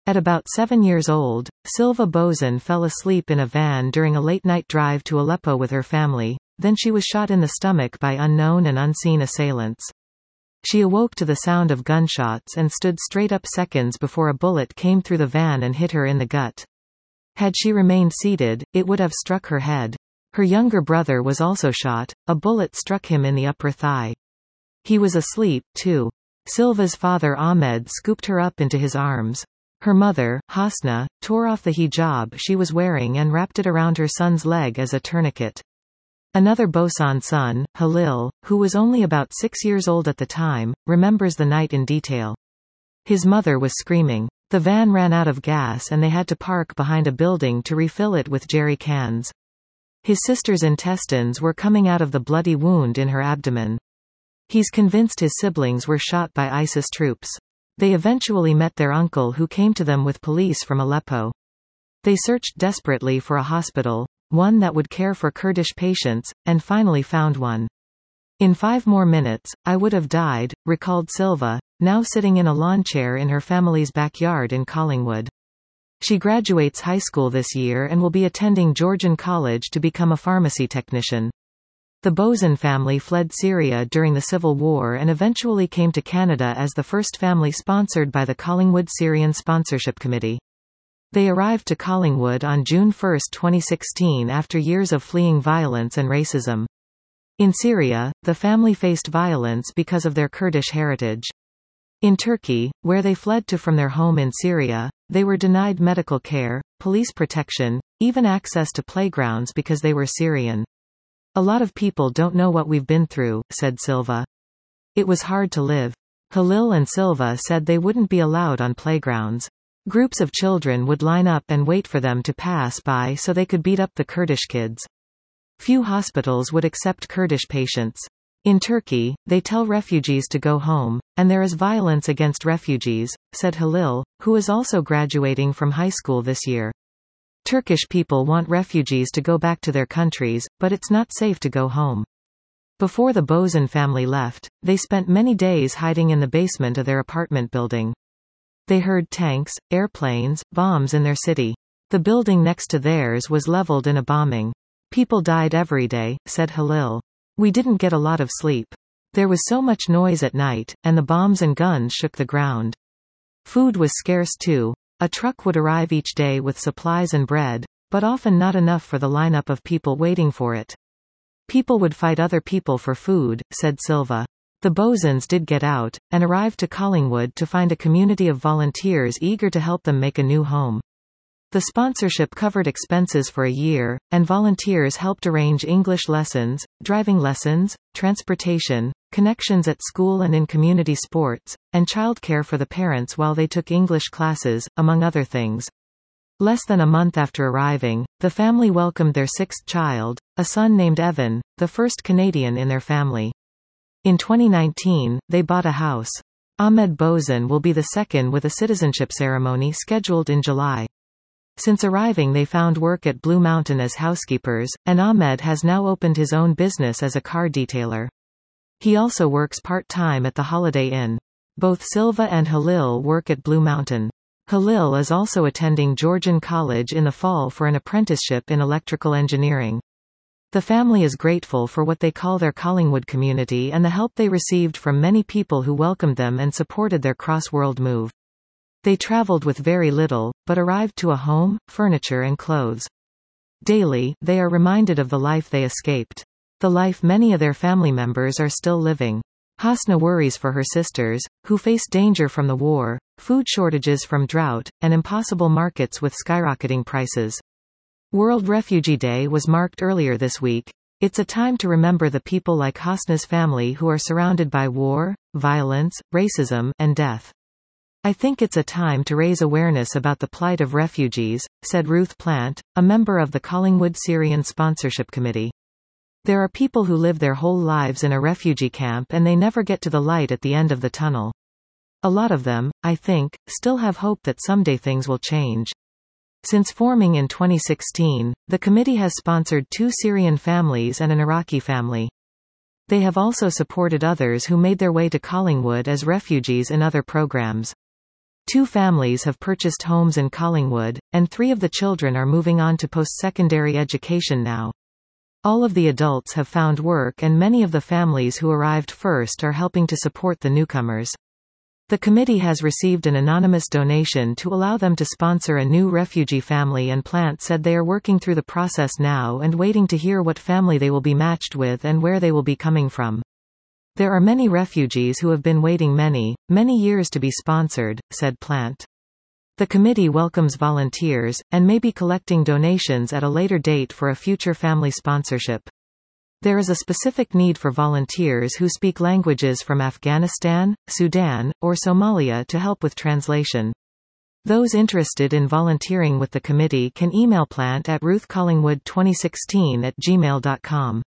At about 7 years old, Silva Bozan fell asleep in a van during a late-night drive to Aleppo with her family, then she was shot in the stomach by unknown and unseen assailants. She awoke to the sound of gunshots and stood straight up seconds before a bullet came through the van and hit her in the gut. Had she remained seated, it would have struck her head. Her younger brother was also shot. A bullet struck him in the upper thigh. He was asleep, too. Silva's father Ahmed scooped her up into his arms. Her mother, Hasna, tore off the hijab she was wearing and wrapped it around her son's leg as a tourniquet. Another Bosan son, Halil, who was only about 6 years old at the time, remembers the night in detail. His mother was screaming. The van ran out of gas and they had to park behind a building to refill it with jerry cans. His sister's intestines were coming out of the bloody wound in her abdomen. He's convinced his siblings were shot by ISIS troops. They eventually met their uncle who came to them with police from Aleppo. They searched desperately for a hospital, one that would care for Kurdish patients, and finally found one. In 5 more minutes, I would have died, recalled Silva, now sitting in a lawn chair in her family's backyard in Collingwood. She graduates high school this year and will be attending Georgian College to become a pharmacy technician. The Bozan family fled Syria during the Civil War and eventually came to Canada as the first family sponsored by the Collingwood Syrian Sponsorship Committee. They arrived to Collingwood on June 1, 2016 after years of fleeing violence and racism. In Syria, the family faced violence because of their Kurdish heritage. In Turkey, where they fled to from their home in Syria, they were denied medical care, police protection, even access to playgrounds because they were Syrian. A lot of people don't know what we've been through, said Silva. It was hard to live. Halil and Silva said they wouldn't be allowed on playgrounds. Groups of children would line up and wait for them to pass by so they could beat up the Kurdish kids. Few hospitals would accept Kurdish patients. In Turkey, they tell refugees to go home, and there is violence against refugees, said Halil, who is also graduating from high school this year. Turkish people want refugees to go back to their countries, but it's not safe to go home. Before the Bozan family left, they spent many days hiding in the basement of their apartment building. They heard tanks, airplanes, bombs in their city. The building next to theirs was leveled in a bombing. People died every day, said Halil. We didn't get a lot of sleep. There was so much noise at night, and the bombs and guns shook the ground. Food was scarce too. A truck would arrive each day with supplies and bread, but often not enough for the lineup of people waiting for it. People would fight other people for food, said Silva. The Bozans did get out, and arrived to Collingwood to find a community of volunteers eager to help them make a new home. The sponsorship covered expenses for a year, and volunteers helped arrange English lessons, driving lessons, transportation, connections at school and in community sports, and childcare for the parents while they took English classes, among other things. Less than a month after arriving, the family welcomed their 6th child, a son named Evan, the first Canadian in their family. In 2019, they bought a house. Ahmed Bozan will be the second with a citizenship ceremony scheduled in July. Since arriving they found work at Blue Mountain as housekeepers, and Ahmed has now opened his own business as a car detailer. He also works part-time at the Holiday Inn. Both Silva and Halil work at Blue Mountain. Halil is also attending Georgian College in the fall for an apprenticeship in electrical engineering. The family is grateful for what they call their Collingwood community and the help they received from many people who welcomed them and supported their cross-world move. They traveled with very little, but arrived to a home, furniture and clothes. Daily, they are reminded of the life they escaped. The life many of their family members are still living. Hasna worries for her sisters, who face danger from the war, food shortages from drought, and impossible markets with skyrocketing prices. World Refugee Day was marked earlier this week. It's a time to remember the people like Hasna's family who are surrounded by war, violence, racism, and death. I think it's a time to raise awareness about the plight of refugees, said Ruth Plant, a member of the Collingwood Syrian Sponsorship Committee. There are people who live their whole lives in a refugee camp and they never get to the light at the end of the tunnel. A lot of them, I think, still have hope that someday things will change. Since forming in 2016, the committee has sponsored 2 Syrian families and an Iraqi family. They have also supported others who made their way to Collingwood as refugees in other programs. 2 families have purchased homes in Collingwood, and 3 of the children are moving on to post-secondary education now. All of the adults have found work and many of the families who arrived first are helping to support the newcomers. The committee has received an anonymous donation to allow them to sponsor a new refugee family, and Plant said they are working through the process now and waiting to hear what family they will be matched with and where they will be coming from. There are many refugees who have been waiting many years to be sponsored, said Plant. The committee welcomes volunteers, and may be collecting donations at a later date for a future family sponsorship. There is a specific need for volunteers who speak languages from Afghanistan, Sudan, or Somalia to help with translation. Those interested in volunteering with the committee can email Plant at ruthcollingwood2016@gmail.com.